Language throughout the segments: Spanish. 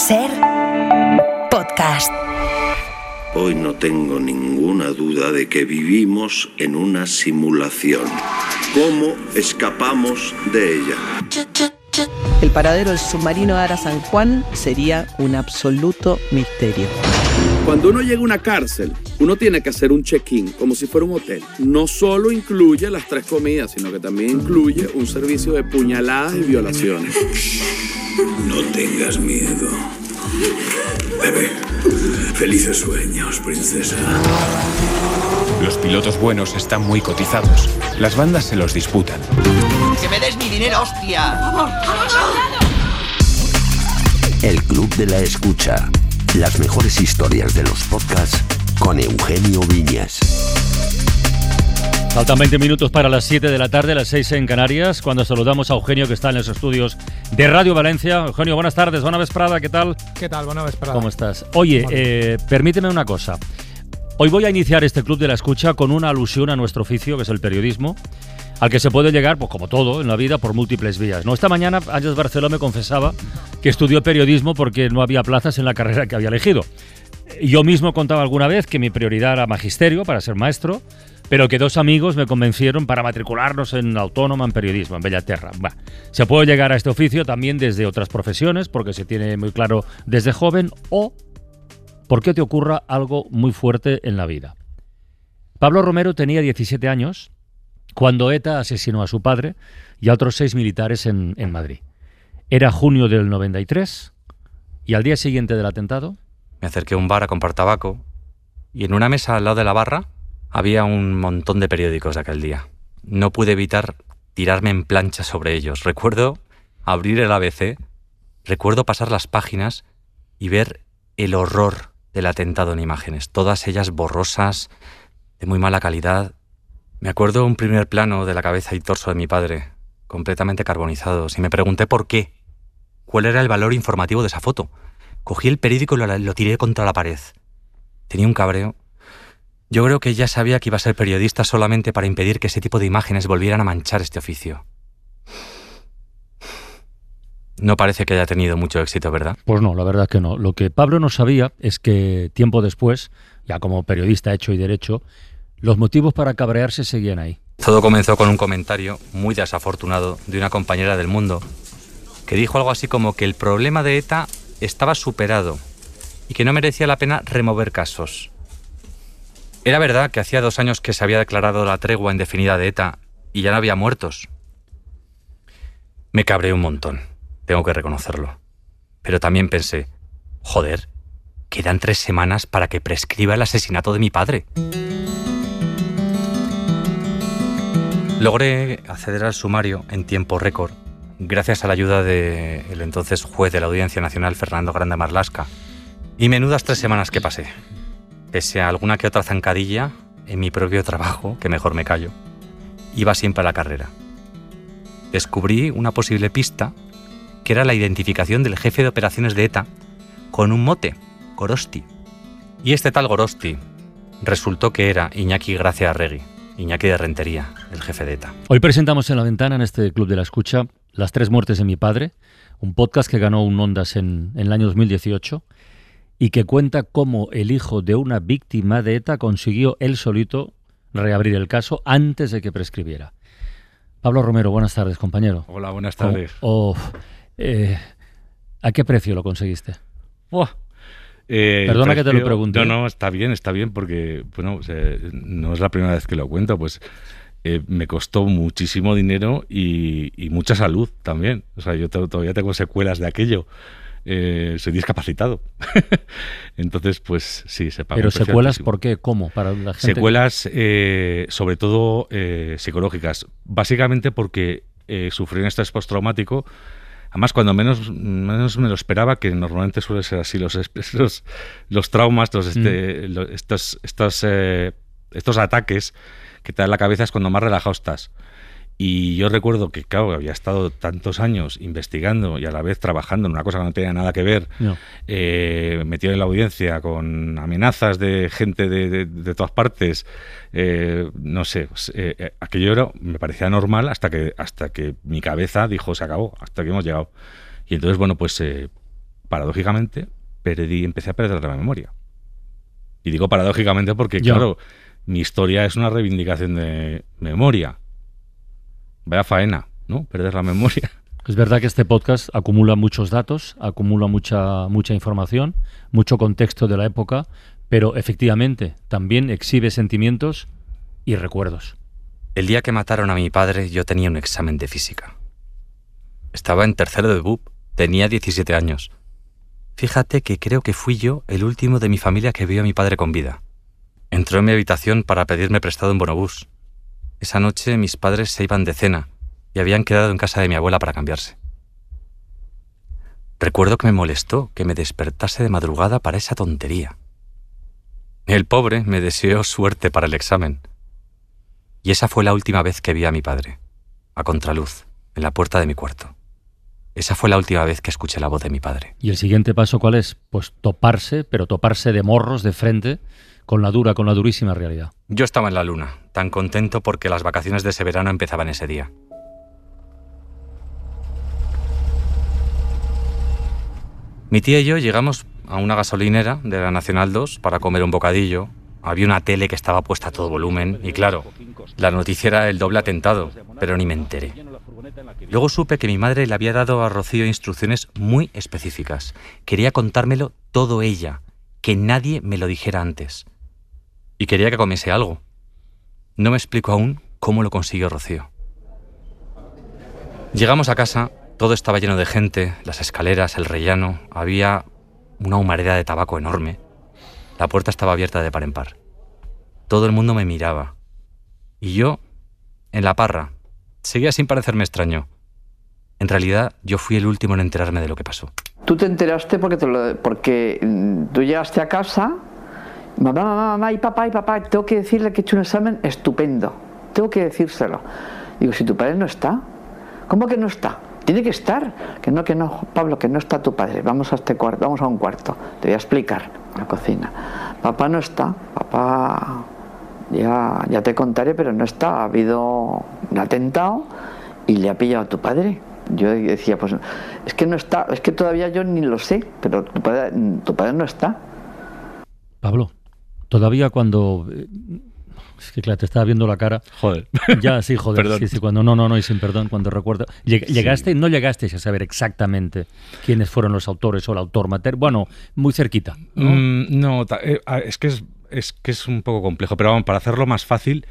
SER Podcast. Hoy no tengo ninguna duda de que vivimos en una simulación. ¿Cómo escapamos de ella? El paradero del submarino Ara San Juan sería un absoluto misterio. Cuando uno llega a una cárcel, uno tiene que hacer un check-in, como si fuera un hotel. No solo incluye las 3 comidas, sino que también incluye un servicio de puñaladas y violaciones. No tengas miedo. Bebé, felices sueños, princesa. Los pilotos buenos están muy cotizados. Las bandas se los disputan. ¡Que me des mi dinero, hostia! El Club de la Escucha. Las mejores historias de los podcasts con Eugenio Viñas. Faltan 20 minutos para las 7 de la tarde, las 6 en Canarias, cuando saludamos a Eugenio, que está en los estudios de Radio Valencia. Eugenio, buenas tardes, buena vesprada, ¿qué tal? ¿Qué tal? Buena vesprada. ¿Cómo estás? Oye, permíteme una cosa. Hoy voy a iniciar este Club de la Escucha con una alusión a nuestro oficio, que es el periodismo, al que se puede llegar, pues como todo en la vida, por múltiples vías, ¿no? Esta mañana Ángels Barceló me confesaba que estudió periodismo porque no había plazas en la carrera que había elegido. Yo mismo contaba alguna vez que mi prioridad era magisterio, para ser maestro, pero que 2 amigos me convencieron para matricularnos en Autónoma en periodismo, en Bellaterra. Se puede llegar a este oficio también desde otras profesiones, porque se tiene muy claro desde joven, o porque te ocurra algo muy fuerte en la vida. Pablo Romero tenía 17 años cuando ETA asesinó a su padre y a otros 6 militares en Madrid. Era junio del 93 y al día siguiente del atentado me acerqué a un bar a comprar tabaco y en una mesa al lado de la barra había un montón de periódicos de aquel día. No pude evitar tirarme en plancha sobre ellos. Recuerdo abrir el ABC, recuerdo pasar las páginas y ver el horror del atentado en imágenes, todas ellas borrosas, de muy mala calidad. Me acuerdo un primer plano de la cabeza y torso de mi padre, completamente carbonizados, y me pregunté por qué. ¿Cuál era el valor informativo de esa foto? Cogí el periódico y lo tiré contra la pared. Tenía un cabreo. Yo creo que ya sabía que iba a ser periodista solamente para impedir que ese tipo de imágenes volvieran a manchar este oficio. No parece que haya tenido mucho éxito, ¿verdad? Pues no, la verdad que no. Lo que Pablo no sabía es que tiempo después, ya como periodista hecho y derecho, los motivos para cabrearse seguían ahí. Todo comenzó con un comentario muy desafortunado de una compañera del Mundo que dijo algo así como que el problema de ETA estaba superado y que no merecía la pena remover casos. Era verdad que hacía 2 años que se había declarado la tregua indefinida de ETA y ya no había muertos. Me cabreé un montón, tengo que reconocerlo. Pero también pensé, joder, quedan 3 semanas para que prescriba el asesinato de mi padre. Logré acceder al sumario en tiempo récord, gracias a la ayuda del entonces juez de la Audiencia Nacional, Fernando Grande Marlaska. Y menudas 3 semanas que pasé. Pese a alguna que otra zancadilla en mi propio trabajo, que mejor me callo, iba siempre a la carrera. Descubrí una posible pista, que era la identificación del jefe de operaciones de ETA con un mote, Gorosti. Y este tal Gorosti resultó que era Iñaki Gracia Arregui, Iñaki de Rentería, el jefe de ETA. Hoy presentamos en La Ventana, en este Club de la Escucha, Las 3 muertes de mi padre, un podcast que ganó un Ondas en el año 2018 y que cuenta cómo el hijo de una víctima de ETA consiguió él solito reabrir el caso antes de que prescribiera. Pablo Romero, buenas tardes, compañero. Hola, buenas tardes. ¿A qué precio lo conseguiste? Perdona que te lo pregunte. No, está bien, porque bueno, no es la primera vez que lo cuento, pues me costó muchísimo dinero y mucha salud también. O sea, yo todavía tengo secuelas de aquello. Soy discapacitado. Entonces, pues sí, se pagó. ¿Pero secuelas por qué? ¿Cómo? Para la gente. Secuelas, sobre todo psicológicas. Básicamente porque sufrí un estrés postraumático. Además, cuando menos me lo esperaba, que normalmente suele ser así, los traumas, estos ataques que te dan la cabeza es cuando más relajado estás. Y yo recuerdo que, claro, había estado tantos años investigando y a la vez trabajando en una cosa que no tenía nada que ver, metido en la audiencia con amenazas de gente de todas partes, no sé, aquello me parecía normal hasta que mi cabeza dijo, se acabó, hasta aquí hemos llegado. Y entonces, bueno, pues paradójicamente, empecé a perder la memoria. Y digo paradójicamente porque, claro, mi historia es una reivindicación de memoria. Vaya faena, ¿no? Perder la memoria. Es verdad que este podcast acumula muchos datos, acumula mucha información, mucho contexto de la época, pero efectivamente también exhibe sentimientos y recuerdos. El día que mataron a mi padre yo tenía un examen de física. Estaba en tercero de BUP, tenía 17 años. Fíjate que creo que fui yo el último de mi familia que vio a mi padre con vida. Entró en mi habitación para pedirme prestado un bonobús. Esa noche mis padres se iban de cena y habían quedado en casa de mi abuela para cambiarse. Recuerdo que me molestó que me despertase de madrugada para esa tontería. El pobre me deseó suerte para el examen. Y esa fue la última vez que vi a mi padre, a contraluz, en la puerta de mi cuarto. Esa fue la última vez que escuché la voz de mi padre. ¿Y el siguiente paso cuál es? Pues toparse, pero toparse de morros, de frente, con la durísima realidad. Yo estaba en la luna, tan contento porque las vacaciones de ese verano empezaban ese día. Mi tía y yo llegamos a una gasolinera de la Nacional 2 para comer un bocadillo. Había una tele que estaba puesta a todo volumen y claro, la noticia era el doble atentado, pero ni me enteré. Luego supe que mi madre le había dado a Rocío instrucciones muy específicas. Quería contármelo todo ella, que nadie me lo dijera antes. Y quería que comiese algo. No me explico aún cómo lo consiguió Rocío. Llegamos a casa, todo estaba lleno de gente, las escaleras, el rellano, había una humareda de tabaco enorme. La puerta estaba abierta de par en par. Todo el mundo me miraba. Y yo, en la parra, seguía sin parecerme extraño. En realidad, yo fui el último en enterarme de lo que pasó. Tú te enteraste porque tú llegaste a casa, mamá, y papá, tengo que decirle que he hecho un examen estupendo. Tengo que decírselo. Digo, si tu padre no está, ¿cómo que no está? Tiene que estar. Que no, Pablo, que no está tu padre. Vamos a este cuarto, vamos a un cuarto. Te voy a explicar. La cocina. Papá no está. Papá, ya te contaré, pero no está. Ha habido un atentado y le ha pillado a tu padre. Yo decía, pues es que no está, es que todavía yo ni lo sé, pero tu padre no está. Pablo, todavía cuando... Es que claro, te estaba viendo la cara. Joder. Ya, sí, joder. Perdón. Sí, cuando no, y sin perdón, cuando recuerdo. ¿Llegaste? Sí. ¿No llegasteis a saber exactamente quiénes fueron los autores o el autor material? Bueno, muy cerquita, ¿no? Es que es un poco complejo, pero vamos, para hacerlo más fácil,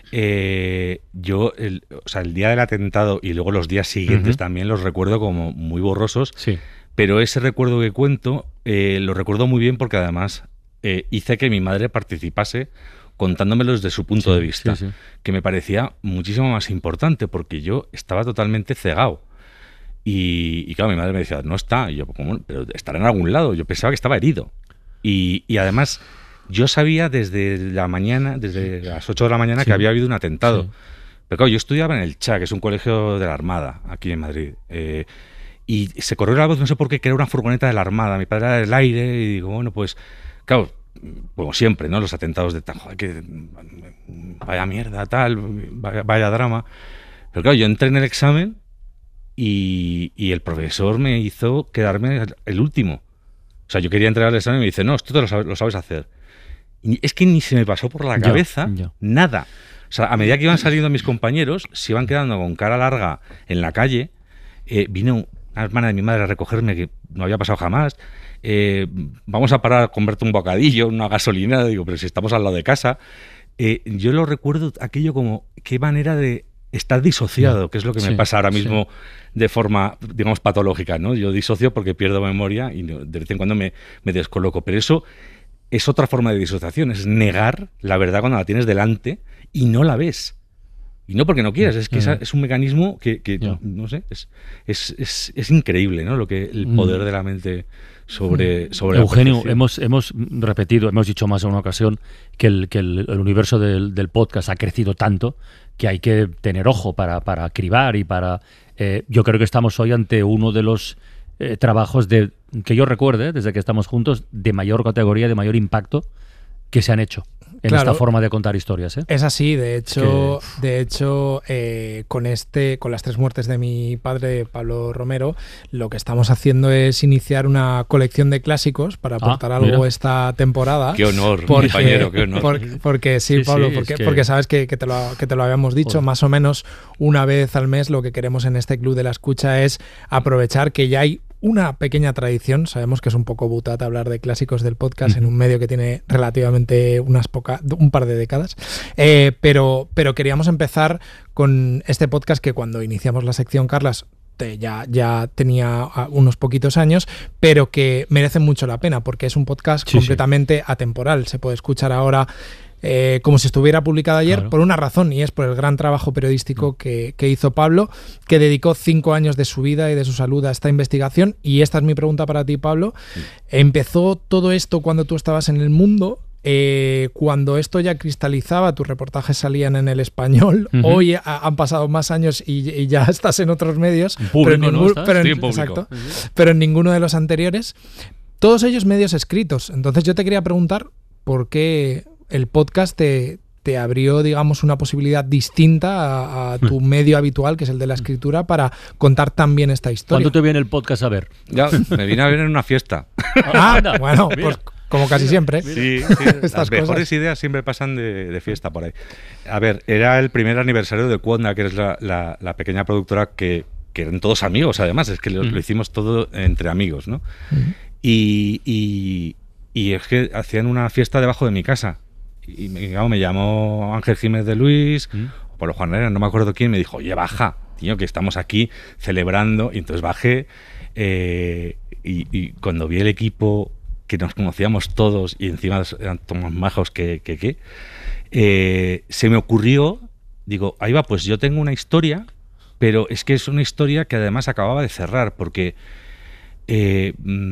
yo, el día del atentado y luego los días siguientes también los recuerdo como muy borrosos, sí. Pero ese recuerdo que cuento lo recuerdo muy bien porque además hice que mi madre participase contándomelo desde su punto de vista, que me parecía muchísimo más importante porque yo estaba totalmente cegado. Y claro, mi madre me decía, no está. Y yo, ¿cómo? Pero estará en algún lado. Yo pensaba que estaba herido. Y además, yo sabía desde la mañana, desde las 8 de la mañana, que había habido un atentado. Sí. Pero claro, yo estudiaba en el CHA, que es un colegio de la Armada, aquí en Madrid. Y se corrió la voz, no sé por qué, que era una furgoneta de la Armada. Mi padre era del aire y digo, bueno, pues, claro, como siempre, ¿no? Los atentados de tal, joder, que vaya mierda, tal, vaya drama. Pero claro, yo entré en el examen y el profesor me hizo quedarme el último. O sea, yo quería entrar al examen y me dice, no, esto lo sabes hacer. Y es que ni se me pasó por la cabeza nada. O sea, a medida que iban saliendo mis compañeros, se iban quedando con cara larga en la calle. Vino una hermana de mi madre a recogerme, que no había pasado jamás. Vamos a parar a comerte un bocadillo, una gasolina. Digo, pero si estamos al lado de casa. Yo lo recuerdo aquello como qué manera de estar disociado, que es lo que me pasa ahora mismo de forma, digamos, patológica, ¿no? Yo disocio porque pierdo memoria y de vez en cuando me descoloco. Pero eso es otra forma de disociación, es negar la verdad cuando la tienes delante y no la ves. Y no porque no quieras, es que es un mecanismo que no sé, es increíble, ¿no? El poder de la mente sobre Eugenio, hemos repetido, hemos dicho más de una ocasión que el universo del podcast ha crecido tanto que hay que tener ojo para cribar y para... yo creo que estamos hoy ante uno de los trabajos que yo recuerde, desde que estamos juntos, de mayor categoría, de mayor impacto que se han hecho en esta forma de contar historias, ¿eh? Es así, de hecho, con las 3 muertes de mi padre, Pablo Romero, lo que estamos haciendo es iniciar una colección de clásicos para aportar algo esta temporada. Qué honor, compañero, qué honor. Porque sí, Pablo, porque sabes que te lo habíamos dicho, más o menos una vez al mes lo que queremos en este Club de la Escucha es aprovechar que ya hay una pequeña tradición. Sabemos que es un poco butata hablar de clásicos del podcast en un medio que tiene relativamente un par de décadas, pero queríamos empezar con este podcast que cuando iniciamos la sección, Carlas, ya tenía unos poquitos años, pero que merece mucho la pena porque es un podcast completamente atemporal. Se puede escuchar ahora como si estuviera publicado ayer, por una razón, y es por el gran trabajo periodístico que hizo Pablo, que dedicó 5 años de su vida y de su salud a esta investigación. Y esta es mi pregunta para ti, Pablo. ¿Empezó todo esto cuando tú estabas en El Mundo? Cuando esto ya cristalizaba, tus reportajes salían en El Español. Hoy han pasado más años y ya estás en otros medios, pero en ninguno de los anteriores. Todos ellos medios escritos. Entonces yo te quería preguntar por qué el podcast te abrió, digamos, una posibilidad distinta a tu medio habitual, que es el de la escritura, para contar también esta historia. ¿Cuándo te viene el podcast a ver? Ya, me vine a ver en una fiesta. Bueno, pues como casi siempre. Sí, las mejores ideas siempre pasan de fiesta por ahí. A ver, era el primer aniversario de Cuonda, que es la pequeña productora que eran todos amigos, además, es que lo hicimos todo entre amigos, ¿no? Y es que hacían una fiesta debajo de mi casa. Y me llamó Ángel Jiménez de Luis, o Pablo Juan Herrera, no me acuerdo quién, me dijo, oye, baja, tío, que estamos aquí celebrando. Y entonces bajé, y cuando vi el equipo, que nos conocíamos todos, y encima eran todos más majos que se me ocurrió, digo, ahí va, pues yo tengo una historia, pero es que es una historia que además acababa de cerrar, porque se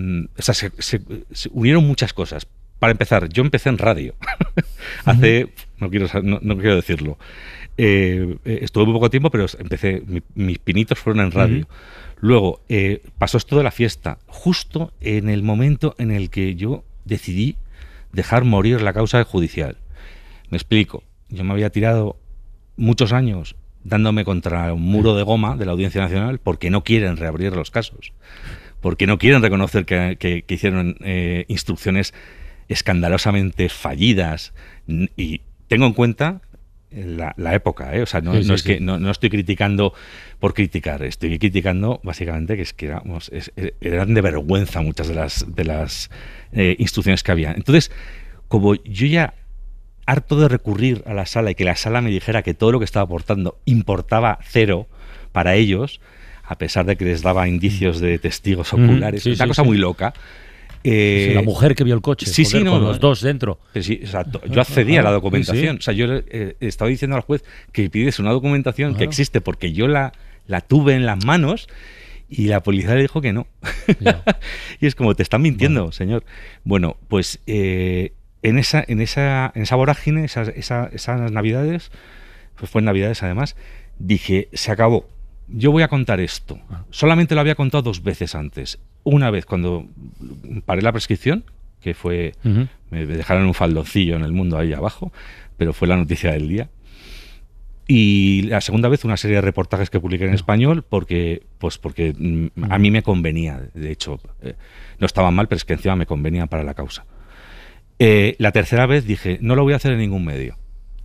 unieron muchas cosas. Para empezar, yo empecé en radio. Hace, no quiero decirlo. Estuve muy poco tiempo, pero empecé, mis pinitos fueron en radio. Luego, pasó esto de la fiesta, justo en el momento en el que yo decidí dejar morir la causa judicial. Me explico. Yo me había tirado muchos años dándome contra un muro de goma de la Audiencia Nacional porque no quieren reabrir los casos, porque no quieren reconocer que hicieron instrucciones escandalosamente fallidas. Y tengo en cuenta la época, o sea, no estoy criticando por criticar, estoy criticando básicamente que es que eran de vergüenza muchas de las instrucciones que había. Entonces, como yo ya harto de recurrir a la sala y que la sala me dijera que todo lo que estaba aportando importaba cero para ellos, a pesar de que les daba indicios de testigos oculares, una cosa muy loca. La mujer que vio el coche, con los dos dentro. Sí, exacto. Yo accedí a la documentación. O sea, yo estaba diciendo al juez que pidiese una documentación que existe porque yo la tuve en las manos y la policía le dijo que no. Y es como, te están mintiendo, señor. Bueno, pues en esa vorágine, esas navidades, pues fue en navidades además, dije, se acabó. Yo voy a contar esto. Solamente lo había contado 2 veces antes. Una vez cuando paré la prescripción, que fue, me dejaron un faldoncillo en El Mundo ahí abajo, pero fue la noticia del día. Y la segunda vez una serie de reportajes que publiqué en español porque a mí me convenía. De hecho, no estaban mal, pero es que encima me convenía para la causa. La tercera vez dije, no lo voy a hacer en ningún medio.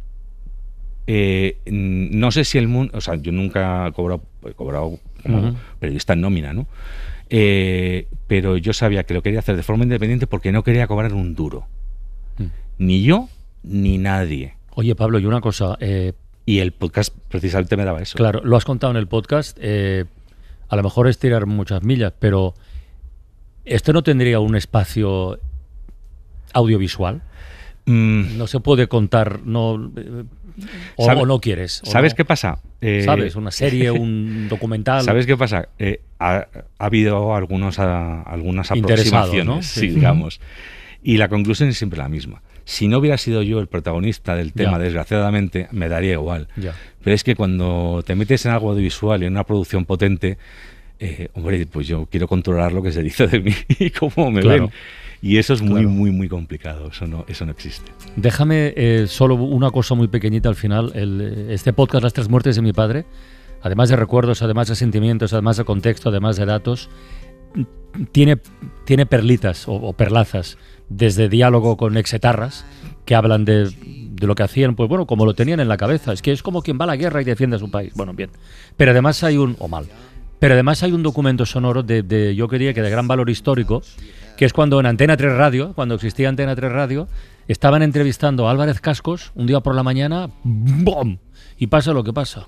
No sé si El Mundo, o sea, yo nunca he cobrado como periodista en nómina, ¿no? Pero yo sabía que lo quería hacer de forma independiente porque no quería cobrar un duro. Ni yo, ni nadie. Oye, Pablo, y una cosa... y el podcast precisamente me daba eso. Claro, lo has contado en el podcast. A lo mejor es tirar muchas millas, pero ¿esto no tendría un espacio audiovisual? No se puede contar... O no quieres. ¿Sabes qué pasa? ¿Sabes? Una serie, un documental. ¿Sabes qué pasa? Ha habido algunas aproximaciones, ¿no? Sí, digamos. Y la conclusión es siempre la misma. Si no hubiera sido yo el protagonista del tema, desgraciadamente, me daría igual. Pero es que cuando te metes en algo audiovisual y en una producción potente, hombre, pues yo quiero controlar lo que se dice de mí y cómo me ven. Y eso es muy, muy, muy complicado. Eso no existe. Déjame solo una cosa muy pequeñita al final. Este podcast, Las 3 muertes de mi padre, además de recuerdos, además de sentimientos, además de contexto, además de datos, tiene perlitas o perlazas, desde diálogo con exetarras que hablan de lo que hacían, pues bueno, como lo tenían en la cabeza. Es que es como quien va a la guerra y defiende a su país. Bueno, bien. Pero además hay un documento sonoro yo quería que de gran valor histórico, que es cuando en Antena 3 Radio, cuando existía Antena 3 Radio, estaban entrevistando a Álvarez Cascos un día por la mañana, ¡bum! Y pasa lo que pasa.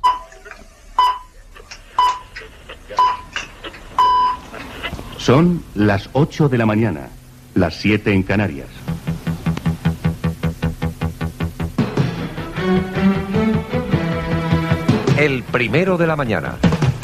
Son las 8 de la mañana, las 7 en Canarias. El primero de la mañana.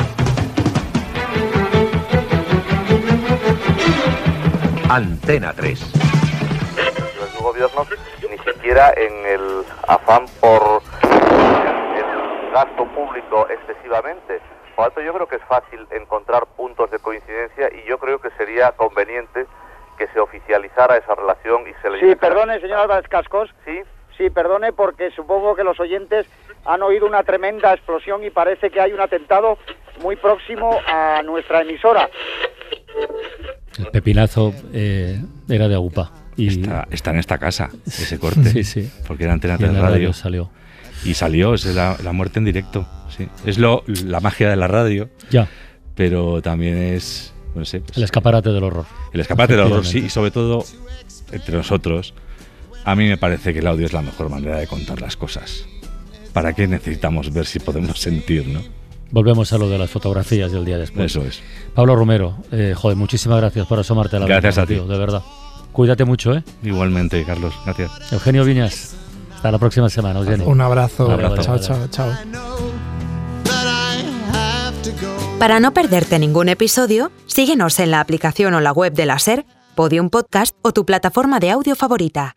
Antena 3. Su gobierno, ni siquiera en el afán por el gasto público excesivamente. Por lo tanto, yo creo que es fácil encontrar puntos de coincidencia y yo creo que sería conveniente que se oficializara esa relación y se le... Sí, perdone, señor Álvarez Cascos. Sí, perdone, porque supongo que los oyentes han oído una tremenda explosión y parece que hay un atentado muy próximo a nuestra emisora. El pepinazo era de AUPA. Y está en esta casa, ese corte. Sí. Porque era Antena 3 Radio. Salió. Y salió, es la muerte en directo. Sí. Es la magia de la radio. Ya. Pero también es... No sé, pues, el escaparate del horror. El escaparate del horror, sí. Y sobre todo, entre nosotros, a mí me parece que el audio es la mejor manera de contar las cosas. ¿Para qué necesitamos ver si podemos sentir, no? Volvemos a lo de las fotografías del día después. Eso es. Pablo Romero, muchísimas gracias por asomarte a la Gracias ventana, a ti. tío, de verdad. Cuídate mucho, ¿eh? Igualmente, Carlos. Gracias. Eugenio Viñas, hasta la próxima semana. Un abrazo. Vale. Chao. Para no perderte ningún episodio, síguenos en la aplicación o la web de la SER, Podium Podcast o tu plataforma de audio favorita.